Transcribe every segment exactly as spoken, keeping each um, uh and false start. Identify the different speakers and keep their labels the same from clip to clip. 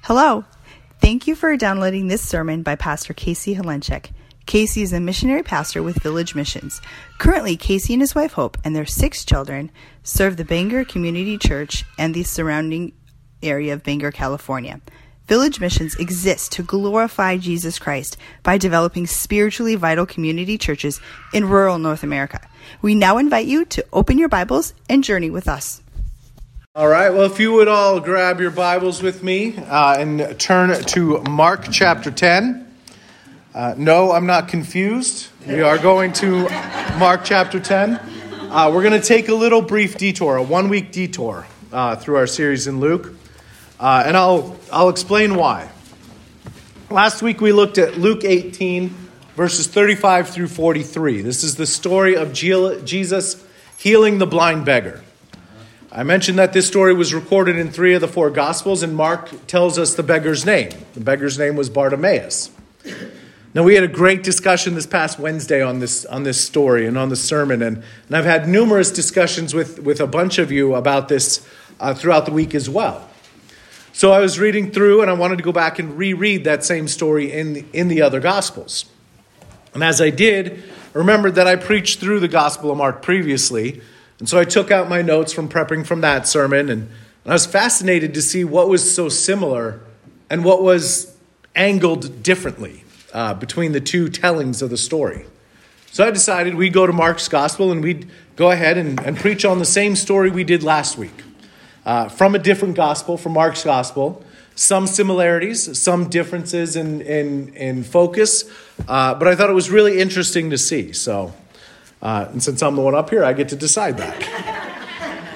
Speaker 1: Hello. Thank you for downloading this sermon by Pastor Casey Helenchek. Casey is a missionary pastor with Village Missions. Currently, Casey and his wife Hope and their six children serve the Bangor Community Church and the surrounding area of Bangor, California. Village Missions exists to glorify Jesus Christ by developing spiritually vital community churches in rural North America. We now invite you to open your Bibles and journey with us.
Speaker 2: All right, well, if you would all grab your Bibles with me uh, and turn to Mark chapter ten. Uh, no, I'm not confused. We are going to Mark chapter ten. Uh, we're going to take a little brief detour, a one-week detour uh, through our series in Luke. Uh, and I'll I'll explain why. Last week we looked at Luke eighteen, verses thirty-five through forty-three. This is the story of Jesus healing the blind beggar. I mentioned that this story was recorded in three of the four Gospels, and Mark tells us the beggar's name. The beggar's name was Bartimaeus. Now, we had a great discussion this past Wednesday on this on this story and on the sermon, and, and I've had numerous discussions with, with a bunch of you about this uh, throughout the week as well. So I was reading through, and I wanted to go back and reread that same story in the, in the other Gospels. And as I did, I remembered that I preached through the Gospel of Mark previously, and so I took out my notes from prepping from that sermon, and, and I was fascinated to see what was so similar and what was angled differently uh, between the two tellings of the story. So I decided we'd go to Mark's Gospel, and we'd go ahead and, and preach on the same story we did last week. Uh, from a different gospel, from Mark's gospel, some similarities, some differences in in, in focus, uh, but I thought it was really interesting to see. So, uh, and since I'm the one up here, I get to decide that.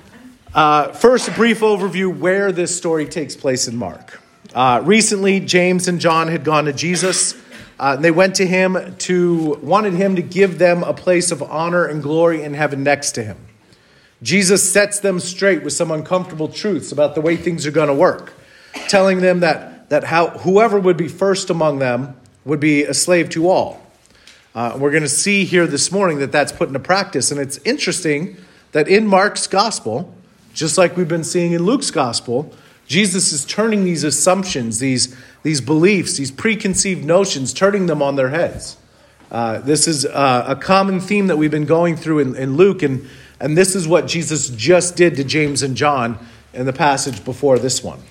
Speaker 2: Uh, first, a brief overview where this story takes place in Mark. Uh, recently, James and John had gone to Jesus. Uh, and they went to him to wanted him to give them a place of honor and glory in heaven next to him. Jesus sets them straight with some uncomfortable truths about the way things are going to work, telling them that, that how whoever would be first among them would be a slave to all. Uh, we're going to see here this morning that that's put into practice. And it's interesting that in Mark's gospel, just like we've been seeing in Luke's gospel, Jesus is turning these assumptions, these, these beliefs, these preconceived notions, turning them on their heads. Uh, this is uh, a common theme that we've been going through in, in Luke, and And this is what Jesus just did to James and John in the passage before this one.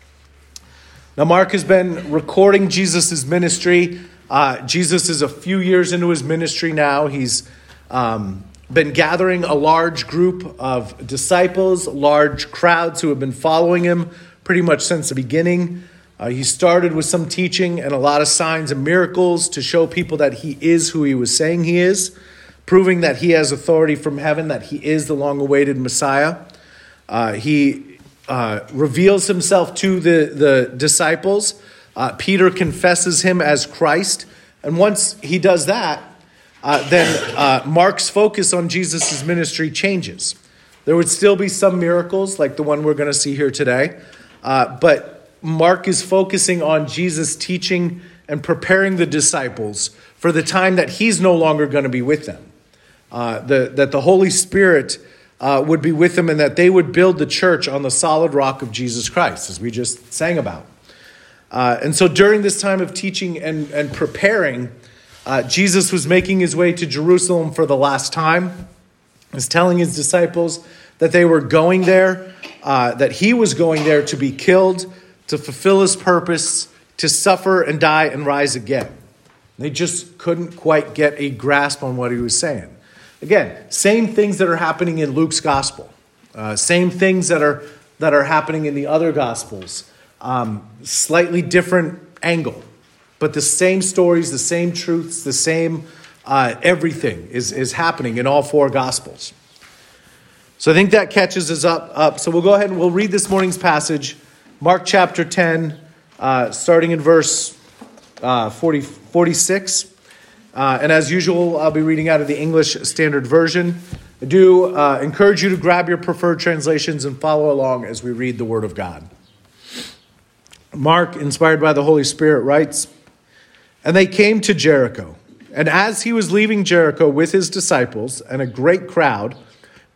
Speaker 2: Now, Mark has been recording Jesus' ministry. Uh, Jesus is a few years into his ministry now. He's um, been gathering a large group of disciples, large crowds who have been following him pretty much since the beginning. Uh, he started with some teaching and a lot of signs and miracles to show people that he is who he was saying he is, proving that he has authority from heaven, that he is the long-awaited Messiah. Uh, he uh, reveals himself to the, the disciples. Uh, Peter confesses him as Christ. And once he does that, uh, then uh, Mark's focus on Jesus' ministry changes. There would still be some miracles, like the one we're going to see here today. Uh, but Mark is focusing on Jesus teaching and preparing the disciples for the time that he's no longer going to be with them. Uh, the, that the Holy Spirit uh, would be with them and that they would build the church on the solid rock of Jesus Christ, as we just sang about. Uh, and so during this time of teaching and, and preparing, uh, Jesus was making his way to Jerusalem for the last time. He was telling his disciples that they were going there, uh, that he was going there to be killed, to fulfill his purpose, to suffer and die and rise again. They just couldn't quite get a grasp on what he was saying. Again, same things that are happening in Luke's gospel, uh, same things that are that are happening in the other gospels, um, slightly different angle, but the same stories, the same truths, the same uh, everything is is happening in all four gospels. So I think that catches us up. up. So we'll go ahead and we'll read this morning's passage, Mark chapter ten, uh, starting in verse uh, forty, forty-six. Uh, and as usual, I'll be reading out of the English Standard Version. I do uh, encourage you to grab your preferred translations and follow along as we read the Word of God. Mark, inspired by the Holy Spirit, writes, "And they came to Jericho. And as he was leaving Jericho with his disciples and a great crowd,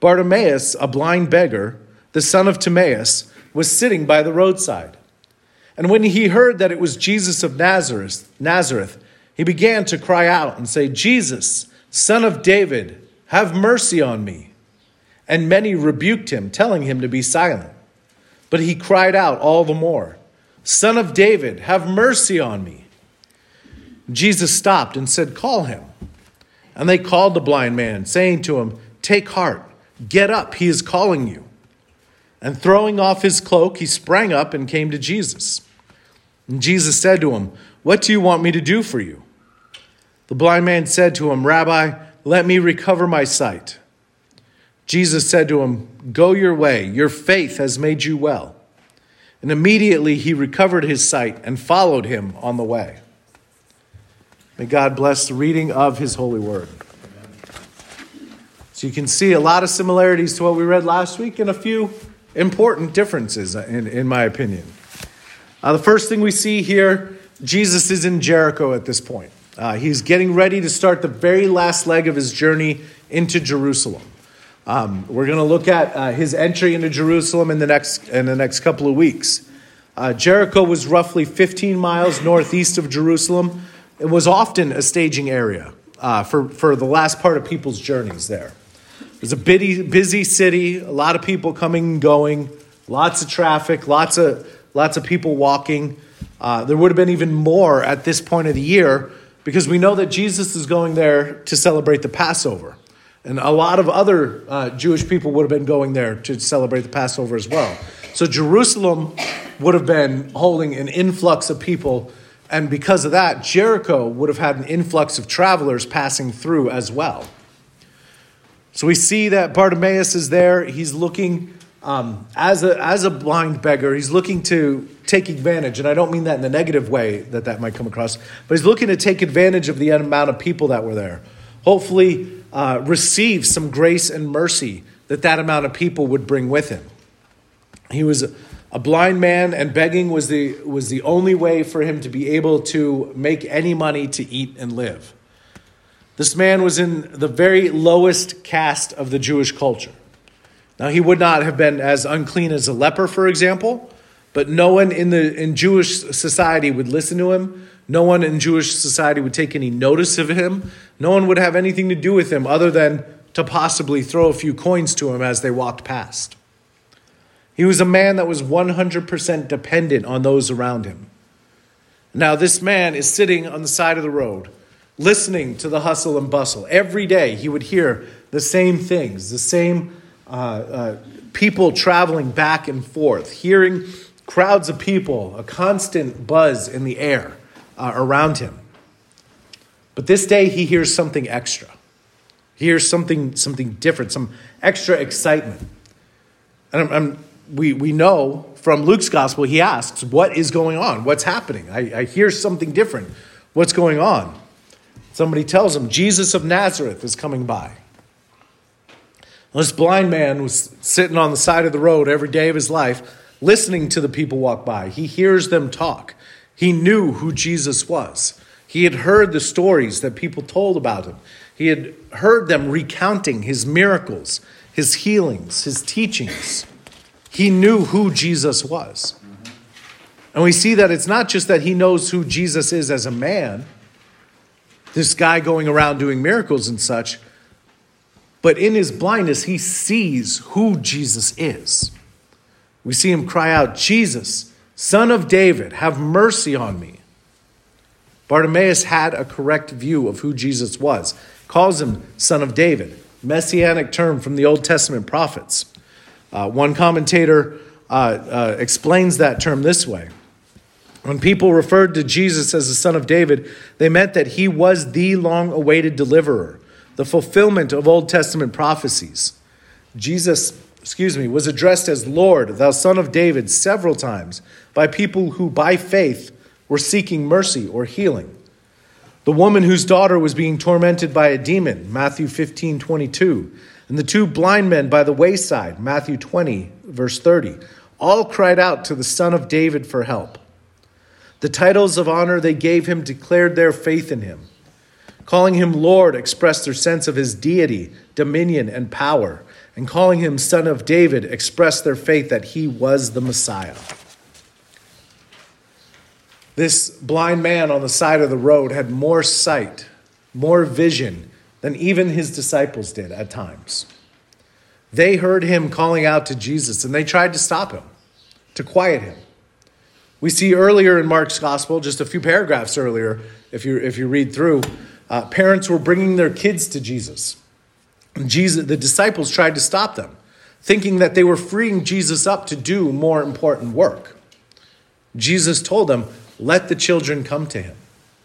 Speaker 2: Bartimaeus, a blind beggar, the son of Timaeus, was sitting by the roadside. And when he heard that it was Jesus of Nazareth, Nazareth, he began to cry out and say, "Jesus, Son of David, have mercy on me." And many rebuked him, telling him to be silent. But he cried out all the more, "Son of David, have mercy on me." Jesus stopped and said, "Call him." And they called the blind man, saying to him, "Take heart, get up, he is calling you." And throwing off his cloak, he sprang up and came to Jesus. And Jesus said to him, "What do you want me to do for you?" The blind man said to him, "Rabbi, let me recover my sight." Jesus said to him, "Go your way, your faith has made you well." And immediately he recovered his sight and followed him on the way. May God bless the reading of his holy word. So you can see a lot of similarities to what we read last week and a few important differences, in, in my opinion. Uh, the first thing we see here, Jesus is in Jericho at this point. Uh, he's getting ready to start the very last leg of his journey into Jerusalem. Um, we're going to look at uh, his entry into Jerusalem in the next in the next couple of weeks. Uh, Jericho was roughly fifteen miles northeast of Jerusalem. It was often a staging area uh, for, for the last part of people's journeys there. It was a busy, busy city, a lot of people coming and going, lots of traffic, lots of lots of people walking. Uh, there would have been even more at this point of the year because we know that Jesus is going there to celebrate the Passover. And a lot of other uh, Jewish people would have been going there to celebrate the Passover as well. So Jerusalem would have been holding an influx of people. And because of that, Jericho would have had an influx of travelers passing through as well. So we see that Bartimaeus is there. He's looking, um, as a as a blind beggar, he's looking to take advantage. And I don't mean that in the negative way that that might come across. But he's looking to take advantage of the amount of people that were there. Hopefully uh, receive some grace and mercy that that amount of people would bring with him. He was a, a blind man, and begging was the was the only way for him to be able to make any money to eat and live. This man was in the very lowest caste of the Jewish culture. Now, he would not have been as unclean as a leper, for example, but no one in the in Jewish society would listen to him. No one in Jewish society would take any notice of him. No one would have anything to do with him other than to possibly throw a few coins to him as they walked past. He was a man that was one hundred percent dependent on those around him. Now, this man is sitting on the side of the road, listening to the hustle and bustle. Every day he would hear the same things, the same uh, uh, people traveling back and forth, hearing crowds of people, a constant buzz in the air uh, around him. But this day he hears something extra. He hears something, something different, some extra excitement. And I'm, I'm, we, we know from Luke's gospel, he asks, what is going on? What's happening? I, I hear something different. What's going on? Somebody tells him, Jesus of Nazareth is coming by. This blind man was sitting on the side of the road every day of his life, listening to the people walk by. He hears them talk. He knew who Jesus was. He had heard the stories that people told about him. He had heard them recounting his miracles, his healings, his teachings. He knew who Jesus was. And we see that it's not just that he knows who Jesus is as a man, this guy going around doing miracles and such, but in his blindness, he sees who Jesus is. We see him cry out, Jesus, Son of David, have mercy on me. Bartimaeus had a correct view of who Jesus was. Calls him Son of David, messianic term from the Old Testament prophets. Uh, one commentator uh, uh, explains that term this way. When people referred to Jesus as the Son of David, they meant that he was the long-awaited deliverer, the fulfillment of Old Testament prophecies. Jesus, excuse me, was addressed as Lord, thou Son of David, several times by people who by faith were seeking mercy or healing. The woman whose daughter was being tormented by a demon, Matthew fifteen twenty-two, and the two blind men by the wayside, Matthew twenty, verse thirty, all cried out to the Son of David for help. The titles of honor they gave him declared their faith in him. Calling him Lord expressed their sense of his deity, dominion, and power, and calling him Son of David expressed their faith that he was the Messiah. This blind man on the side of the road had more sight, more vision than even his disciples did at times. They heard him calling out to Jesus, and they tried to stop him, to quiet him. We see earlier in Mark's gospel, just a few paragraphs earlier, if you if you read through, uh, parents were bringing their kids to Jesus. And Jesus, the disciples tried to stop them, thinking that they were freeing Jesus up to do more important work. Jesus told them, let the children come to him.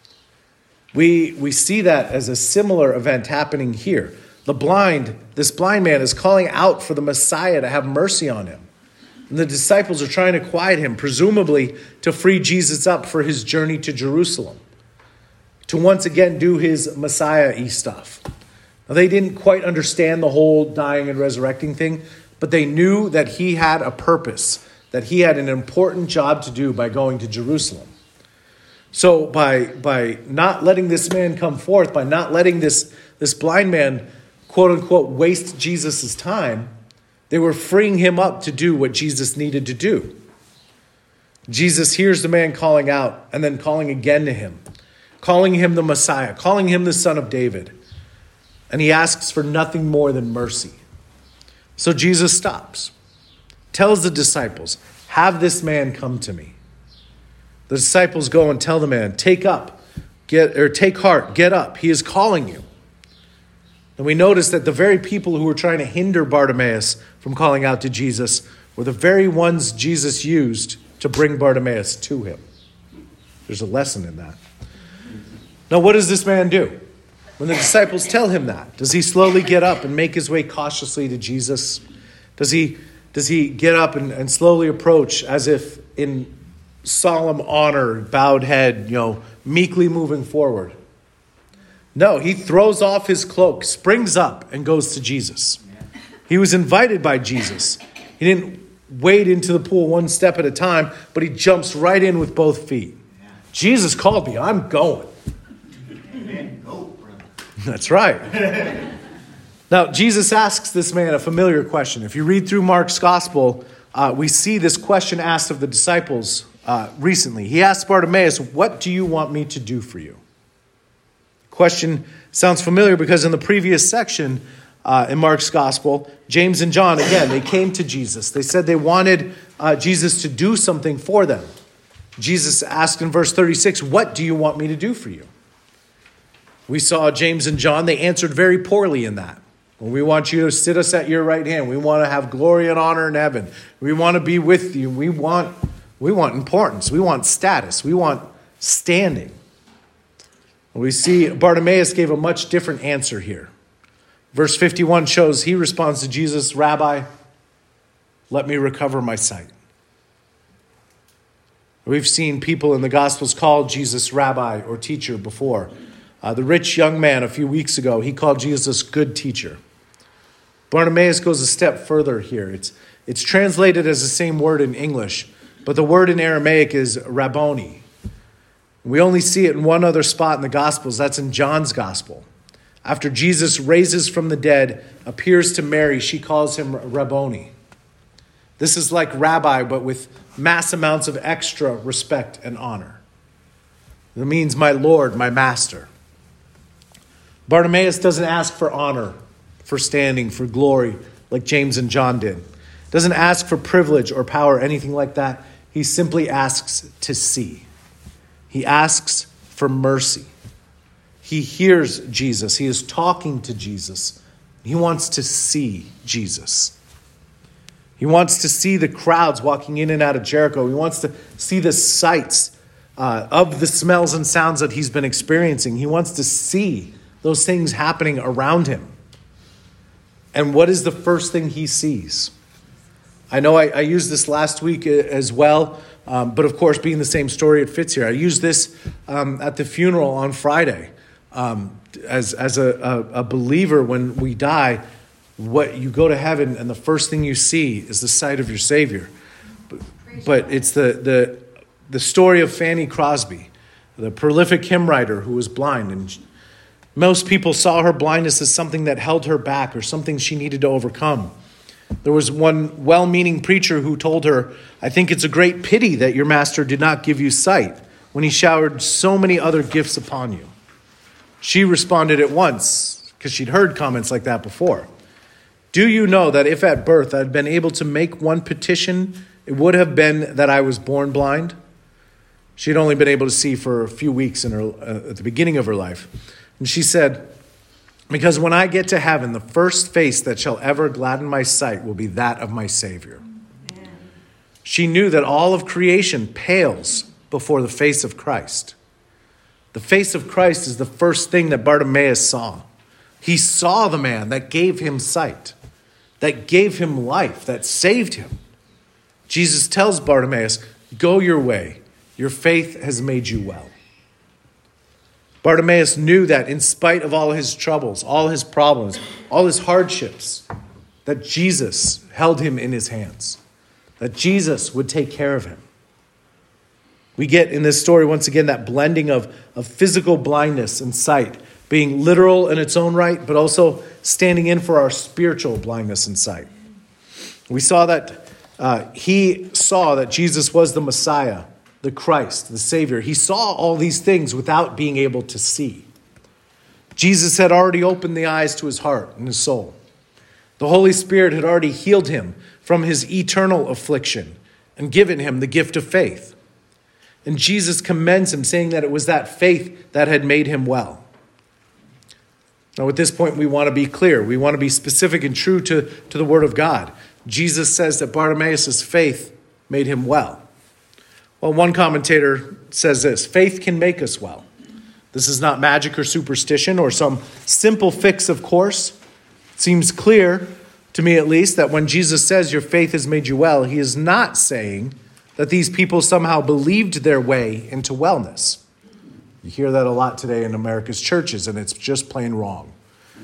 Speaker 2: We, we see that as a similar event happening here. The blind, this blind man is calling out for the Messiah to have mercy on him. And the disciples are trying to quiet him, presumably to free Jesus up for his journey to Jerusalem, to once again do his Messiah-y stuff. Now, they didn't quite understand the whole dying and resurrecting thing, but they knew that he had a purpose, that he had an important job to do by going to Jerusalem. So by, by not letting this man come forth, by not letting this, this blind man, quote unquote, waste Jesus' time, they were freeing him up to do what Jesus needed to do. Jesus hears the man calling out and then calling again to him, calling him the Messiah, calling him the Son of David. And he asks for nothing more than mercy. So Jesus stops, tells the disciples, have this man come to me. The disciples go and tell the man, take up, get or take heart, get up. He is calling you. And we notice that the very people who were trying to hinder Bartimaeus from calling out to Jesus were the very ones Jesus used to bring Bartimaeus to him. There's a lesson in that. Now, what does this man do? When the disciples tell him that, does he slowly get up and make his way cautiously to Jesus? Does he, does he get up and, and slowly approach as if in solemn honor, bowed head, you know, meekly moving forward? No, he throws off his cloak, springs up, and goes to Jesus. He was invited by Jesus. He didn't wade into the pool one step at a time, but he jumps right in with both feet. Jesus called me. I'm going. That's right. Now, Jesus asks this man a familiar question. If you read through Mark's gospel, uh, we see this question asked of the disciples uh, recently. He asked Bartimaeus, what do you want me to do for you? Question sounds familiar because in the previous section uh, in Mark's gospel, James and John, again, they came to Jesus. They said they wanted uh, Jesus to do something for them. Jesus asked in verse thirty-six, what do you want me to do for you? We saw James and John, they answered very poorly in that. Well, we want you to sit us at your right hand. We want to have glory and honor in heaven. We want to be with you. We want, we want importance. We want status. We want standing. We see Bartimaeus gave a much different answer here. Verse fifty-one shows he responds to Jesus, Rabbi, let me recover my sight. We've seen people in the Gospels call Jesus rabbi or teacher before. Uh, the rich young man a few weeks ago, he called Jesus good teacher. Bartimaeus goes a step further here. It's, it's translated as the same word in English, but the word in Aramaic is Rabboni. We only see it in one other spot in the Gospels. That's in John's Gospel. After Jesus raises from the dead, appears to Mary, she calls him Rabboni. This is like rabbi, but with mass amounts of extra respect and honor. It means my Lord, my master. Bartimaeus doesn't ask for honor, for standing, for glory, like James and John did. Doesn't ask for privilege or power, anything like that. He simply asks to see. He asks for mercy. He hears Jesus. He is talking to Jesus. He wants to see Jesus. He wants to see the crowds walking in and out of Jericho. He wants to see the sights uh, of the smells and sounds that he's been experiencing. He wants to see those things happening around him. And what is the first thing he sees? I know I, I used this last week as well. Um, but of course, being the same story, it fits here. I used this um, at the funeral on Friday. Um, as as a, a, a believer, when we die, what you go to heaven, and the first thing you see is the sight of your Savior. But, but it's the, the the story of Fanny Crosby, the prolific hymn writer who was blind. And most people saw her blindness as something that held her back or something she needed to overcome. There was one well-meaning preacher who told her, I think it's a great pity that your master did not give you sight. when he showered so many other gifts upon you? She responded at once, because she'd heard comments like that before. Do you know that if at birth I had been able to make one petition, it would have been that I was born blind? She had only been able to see for a few weeks in her, uh, at the beginning of her life. And she said, because when I get to heaven, the first face that shall ever gladden my sight will be that of my Savior. Amen. She knew that all of creation pales before the face of Christ. The face of Christ is the first thing that Bartimaeus saw. He saw the man that gave him sight, that gave him life, that saved him. Jesus tells Bartimaeus, go your way. Your faith has made you well. Bartimaeus knew that in spite of all his troubles, all his problems, all his hardships, that Jesus held him in his hands, that Jesus would take care of him. We get in this story, once again, that blending of, of physical blindness and sight, being literal in its own right, but also standing in for our spiritual blindness and sight. We saw that uh, he saw that Jesus was the Messiah, the Christ, the Savior. He saw all these things without being able to see. Jesus had already opened the eyes to his heart and his soul. The Holy Spirit had already healed him from his eternal affliction and given him the gift of faith. And Jesus commends him, saying that it was that faith that had made him well. Now, at this point, we want to be clear. We want to be specific and true to, to the Word of God. Jesus says that Bartimaeus' faith made him well. Well, one commentator says this: faith can make us well. This is not magic or superstition or some simple fix, of course. It seems clear, to me at least, that when Jesus says your faith has made you well, he is not saying that these people somehow believed their way into wellness. You hear that a lot today in America's churches, and it's just plain wrong.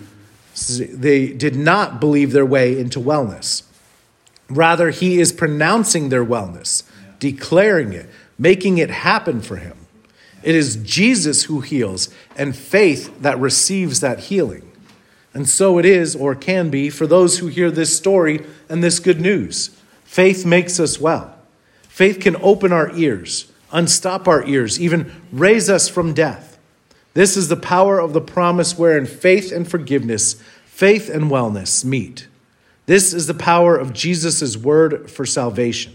Speaker 2: They did not believe their way into wellness. Rather, he is pronouncing their wellness, declaring it, making it happen for him. It is Jesus who heals, and faith that receives that healing. And so it is, or can be, for those who hear this story and this good news. Faith makes us well. Faith can open our ears, unstop our ears, even raise us from death. This is the power of the promise wherein faith and forgiveness, faith and wellness meet. This is the power of Jesus' word for salvation.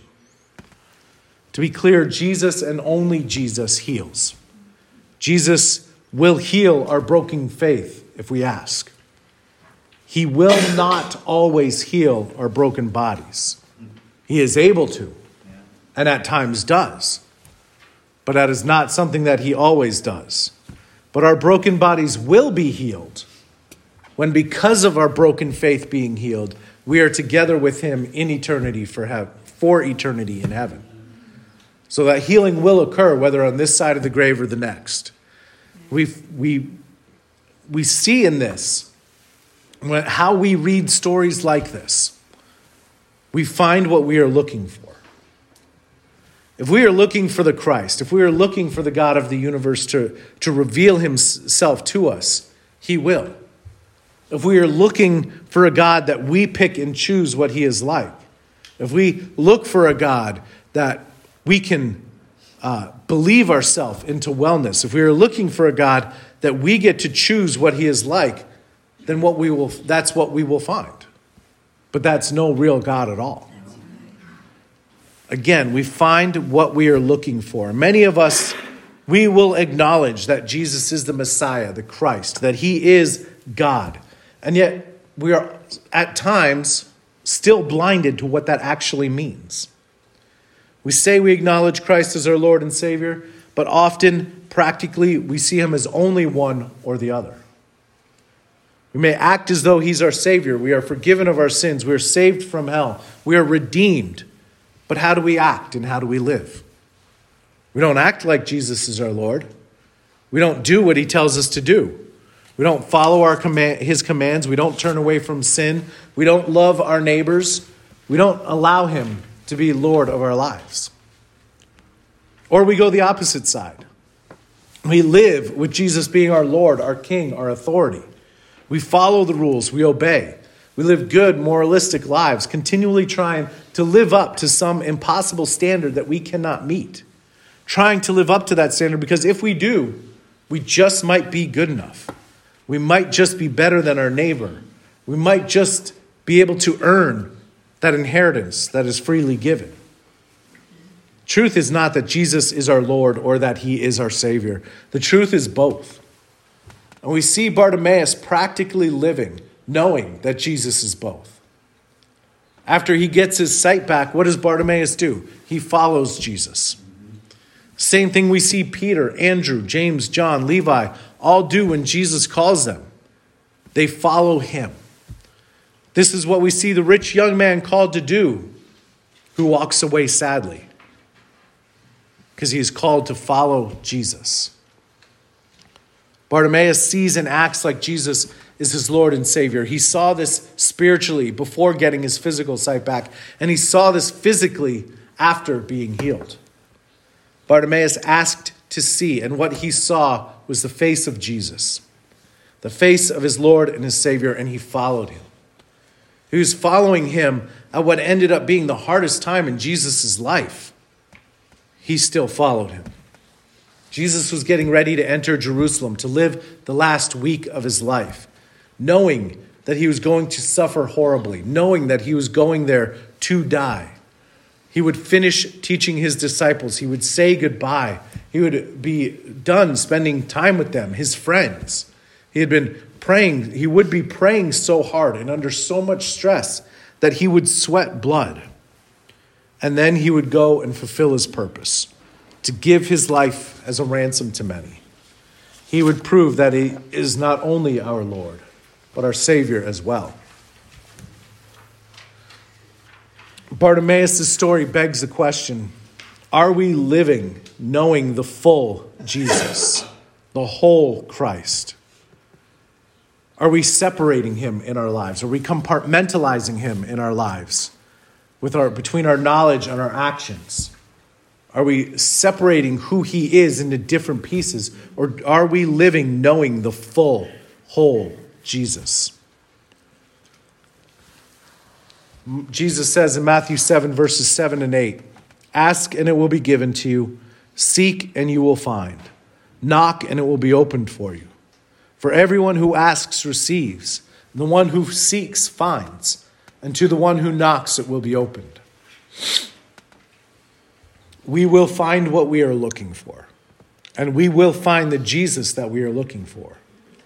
Speaker 2: To be clear, Jesus and only Jesus heals. Jesus will heal our broken faith if we ask. He will not always heal our broken bodies. He is able to, and at times does. But that is not something that he always does. But our broken bodies will be healed when, because of our broken faith being healed, we are together with him in eternity for heaven, for eternity in heaven. So that healing will occur, whether on this side of the grave or the next. We we we see in this, how we read stories like this, we find what we are looking for. If we are looking for the Christ, if we are looking for the God of the universe to, to reveal himself to us, he will. If we are looking for a God that we pick and choose what he is like, if we look for a God that we can uh, believe ourselves into wellness, if we are looking for a God that we get to choose what he is like, then what we will that's what we will find. But that's no real God at all. Again, we find what we are looking for. Many of us, we will acknowledge that Jesus is the Messiah, the Christ, that he is God. And yet we are at times still blinded to what that actually means. We say we acknowledge Christ as our Lord and Savior, but often, practically, we see him as only one or the other. We may act as though he's our Savior. We are forgiven of our sins. We are saved from hell. We are redeemed. But how do we act and how do we live? We don't act like Jesus is our Lord. We don't do what he tells us to do. We don't follow our command, his commands. We don't turn away from sin. We don't love our neighbors. We don't allow him to be Lord of our lives. Or we go the opposite side. We live with Jesus being our Lord, our King, our authority. We follow the rules. We obey. We live good, moralistic lives, continually trying to live up to some impossible standard that we cannot meet. trying to live up to that standard, because if we do, we just might be good enough. We might just be better than our neighbor. We might just be able to earn that inheritance that is freely given. Truth is not that Jesus is our Lord or that he is our Savior. The truth is both. And we see Bartimaeus practically living, knowing that Jesus is both. After he gets his sight back, what does Bartimaeus do? He follows Jesus. Same thing we see Peter, Andrew, James, John, Levi all do when Jesus calls them. They follow him. This is what we see the rich young man called to do, who walks away sadly, because he is called to follow Jesus. Bartimaeus sees and acts like Jesus is his Lord and Savior. He saw this spiritually before getting his physical sight back, and he saw this physically after being healed. Bartimaeus asked to see, and what he saw was the face of Jesus, the face of his Lord and his Savior, and he followed him. He was following him at what ended up being the hardest time in Jesus' life. He still followed him. Jesus was getting ready to enter Jerusalem, to live the last week of his life, knowing that he was going to suffer horribly, knowing that he was going there to die. He would finish teaching his disciples. He would say goodbye. He would be done spending time with them, his friends. He had been praying. He would be praying so hard and under so much stress that he would sweat blood. And then he would go and fulfill his purpose, to give his life as a ransom to many. He would prove that he is not only our Lord, but our Savior as well. Bartimaeus' story begs the question, are we living knowing the full Jesus, the whole Christ? Are we separating him in our lives? Are we compartmentalizing him in our lives with our between our knowledge and our actions? Are we separating who he is into different pieces, or are we living knowing the full, whole Jesus? Jesus says in Matthew seven, verses seven and eight, ask and it will be given to you. Seek and you will find. Knock and it will be opened for you. For everyone who asks receives. The one who seeks finds. And to the one who knocks it will be opened. We will find what we are looking for. And we will find the Jesus that we are looking for.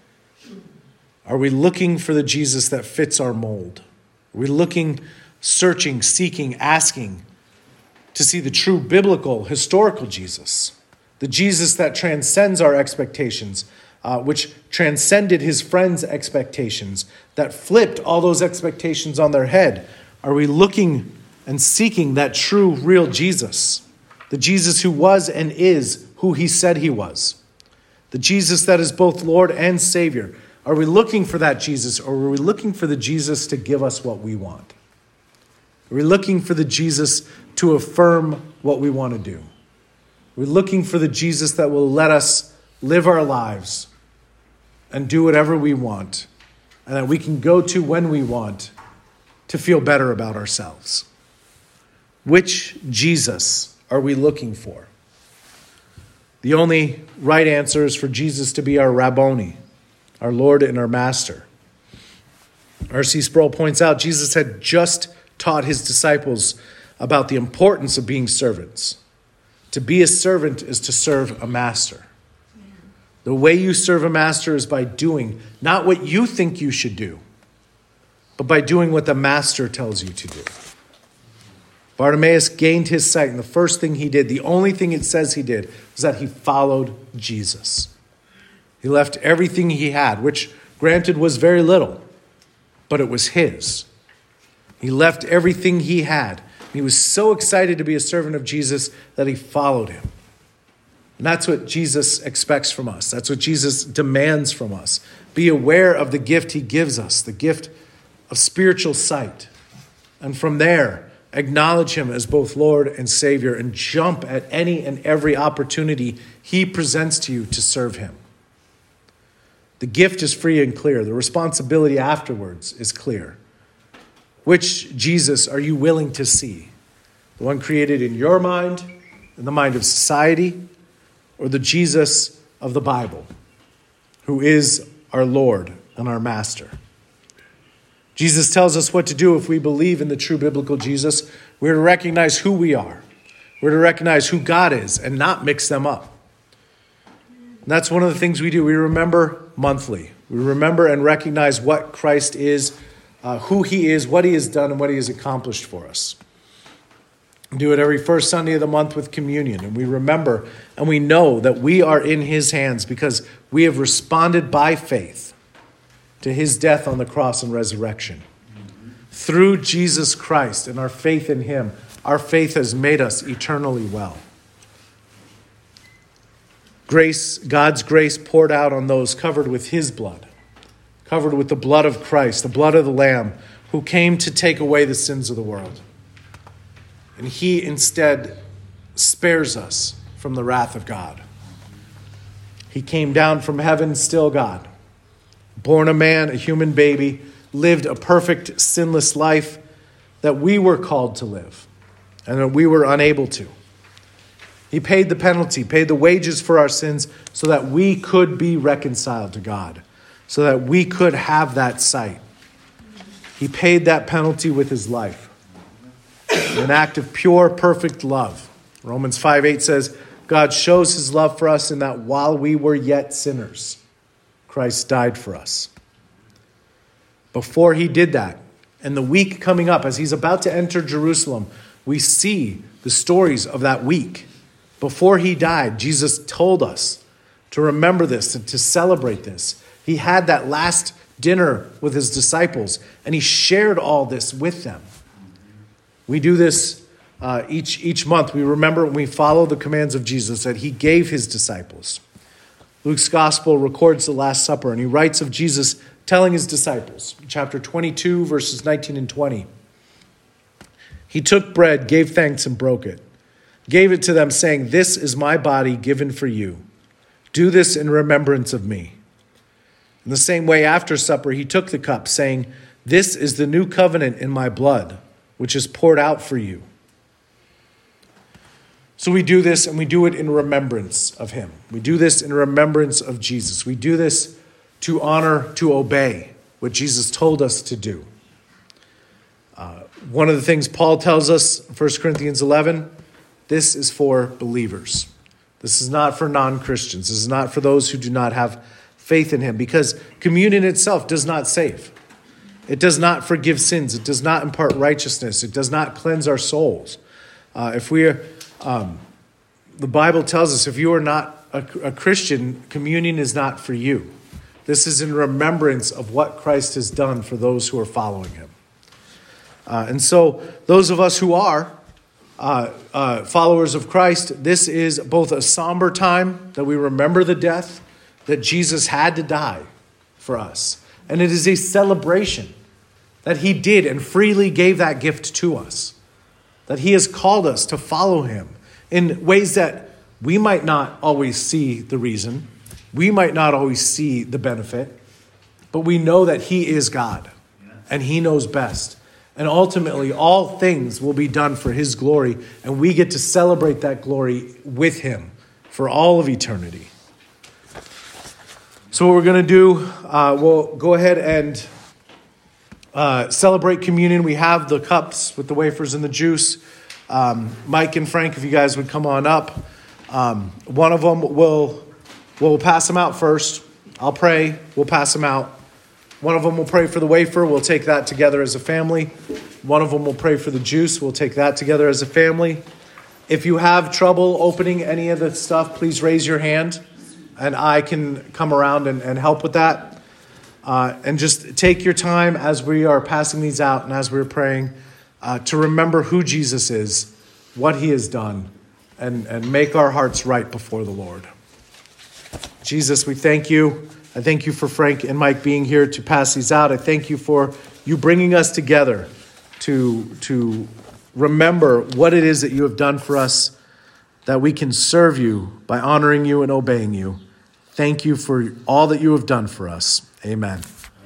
Speaker 2: Are we looking for the Jesus that fits our mold? Are we looking, searching, seeking, asking to see the true biblical, historical Jesus? The Jesus that transcends our expectations, uh, which transcended his friends' expectations, that flipped all those expectations on their head. Are we looking and seeking that true, real Jesus? The Jesus who was and is who he said he was. The Jesus that is both Lord and Savior. Are we looking for that Jesus, or are we looking for the Jesus to give us what we want? Are we looking for the Jesus to affirm what we want to do? We're looking for the Jesus that will let us live our lives and do whatever we want, and that we can go to when we want to feel better about ourselves. Which Jesus are we looking for? The only right answer is for Jesus to be our Rabboni, our Lord and our Master. R C Sproul points out Jesus had just taught his disciples about the importance of being servants. To be a servant is to serve a master. The way you serve a master is by doing not what you think you should do, but by doing what the master tells you to do. Bartimaeus gained his sight, and the first thing he did, the only thing it says he did, was that he followed Jesus. He left everything he had, which granted was very little, but it was his. He left everything he had. He was so excited to be a servant of Jesus that he followed him. And that's what Jesus expects from us. That's what Jesus demands from us. Be aware of the gift he gives us, the gift of spiritual sight. And from there, acknowledge him as both Lord and Savior, and jump at any and every opportunity he presents to you to serve him. The gift is free and clear. The responsibility afterwards is clear. Which Jesus are you willing to see? The one created in your mind in the mind of society, or the Jesus of the Bible, who is our Lord and our Master. Jesus tells us what to do if we believe in the true biblical Jesus. We're to recognize who we are. We're to recognize who God is and not mix them up. And that's one of the things we do. We remember monthly. We remember and recognize what Christ is, uh, who he is, what he has done, and what he has accomplished for us. We do it every first Sunday of the month with communion. And we remember and we know that we are in his hands because we have responded by faith to his death on the cross and resurrection. Mm-hmm. Through Jesus Christ and our faith in him, our faith has made us eternally well. Grace, God's grace poured out on those covered with his blood, covered with the blood of Christ, the blood of the Lamb, who came to take away the sins of the world. And he instead spares us from the wrath of God. He came down from heaven, still God, born a man, a human baby, lived a perfect, sinless life that we were called to live and that we were unable to. He paid the penalty, paid the wages for our sins so that we could be reconciled to God, so that we could have that sight. He paid that penalty with his life. An act of pure, perfect love. Romans five eight says, God shows his love for us in that while we were yet sinners, Christ died for us. Before he did that, and the week coming up, as he's about to enter Jerusalem, we see the stories of that week. Before he died, Jesus told us to remember this and to celebrate this. He had that last dinner with his disciples, and he shared all this with them. We do this uh, each, each month. We remember when we follow the commands of Jesus that he gave his disciples. Luke's gospel records the Last Supper, and he writes of Jesus telling his disciples, chapter twenty-two, verses nineteen and twenty. He took bread, gave thanks, and broke it. Gave it to them, saying, "This is my body given for you. Do this in remembrance of me." In the same way, after supper, he took the cup, saying, "This is the new covenant in my blood, which is poured out for you." So we do this, and we do it in remembrance of him. We do this in remembrance of Jesus. We do this to honor, to obey what Jesus told us to do. Uh, one of the things Paul tells us, First Corinthians eleven, this is for believers. This is not for non-Christians. This is not for those who do not have faith in him, because communion itself does not save. It does not forgive sins. It does not impart righteousness. It does not cleanse our souls. Uh, if we are, um, the Bible tells us if you are not a, a Christian, communion is not for you. This is in remembrance of what Christ has done for those who are following him. Uh, and so those of us who are uh, uh, followers of Christ, this is both a somber time that we remember the death that Jesus had to die for us. And it is a celebration that he did and freely gave that gift to us. That he has called us to follow him in ways that we might not always see the reason. We might not always see the benefit. But we know that he is God. And he knows best. And ultimately, all things will be done for his glory. And we get to celebrate that glory with him for all of eternity. So what we're going to do, uh, we'll go ahead and uh, celebrate communion. We have the cups with the wafers and the juice. Um, Mike and Frank, if you guys would come on up. Um, one of them will, we'll pass them out first. I'll pray. We'll pass them out. One of them will pray for the wafer. We'll take that together as a family. One of them will pray for the juice. We'll take that together as a family. If you have trouble opening any of the stuff, please raise your hand. And I can come around and, and help with that. Uh, and just take your time as we are passing these out and as we're praying uh, to remember who Jesus is, what he has done, and, and make our hearts right before the Lord. Jesus, we thank you. I thank you for Frank and Mike being here to pass these out. I thank you for you bringing us together to, to remember what it is that you have done for us, that we can serve you by honoring you and obeying you. Thank you for all that you have done for us. Amen.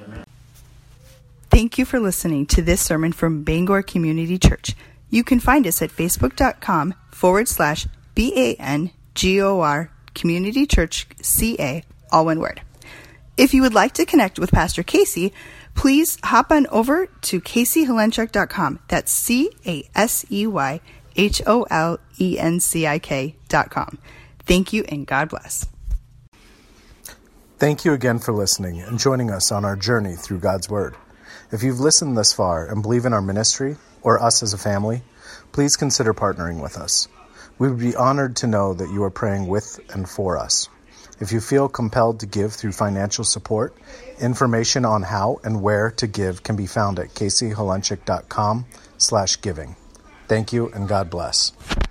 Speaker 1: Thank you for listening to this sermon from Bangor Community Church. You can find us at facebook.com forward slash B A N G O R Community Church C A, all one word. If you would like to connect with Pastor Casey, please hop on over to casey holenchik dot com. That's C A S E Y H O L E N C I K dot com. Thank you and God bless.
Speaker 2: Thank you again for listening and joining us on our journey through God's Word. If you've listened this far and believe in our ministry or us as a family, please consider partnering with us. We would be honored to know that you are praying with and for us. If you feel compelled to give through financial support, information on how and where to give can be found at casey holenchik dot com slash giving. Thank you and God bless.